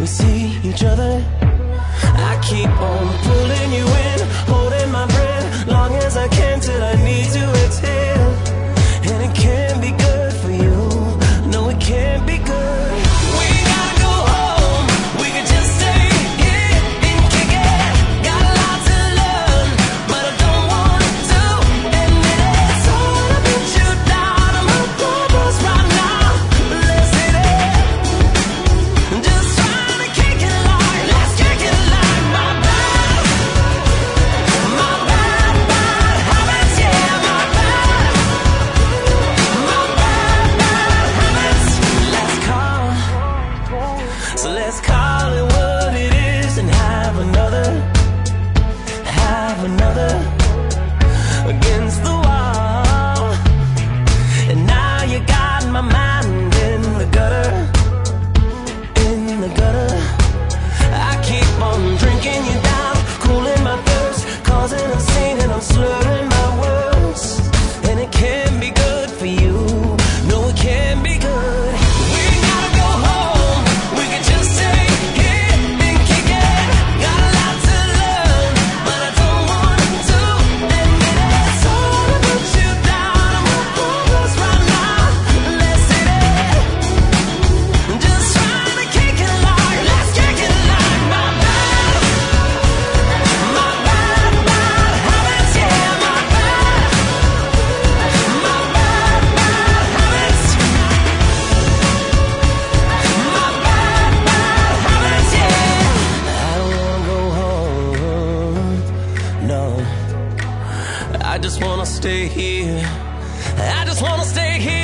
see each other. I keep on pulling you in, holding my breath, long as I can till I need to exhale. And it can't be good for you, no it can't be good. We gotta go home, we could just stay here and kick it. Got a lot to learn, but I don't want to admit it. So I put you down on my purpose right now. Let's hit it. Just trying to kick it like, let's kick it like my bad habits, yeah, my bad habits. Let's call it what it is and have another against the wall. And now you got my mind in the gutter, I keep on drinking you down, cooling my thirst, causing a scene and I'm slurring my words. And it can't be good for you, no it can't be good. We gotta go home, we can just stay here and kick it. Got a lot to learn, but I don't want to admit it. So I put you down on my purpose right now. Let's hit it. Just trying to kick it like, let's kick it like my bad habits, yeah, my bad habits. My bad habits, yeah. I don't wanna go home, no. I just wanna stay here. I just wanna stay here.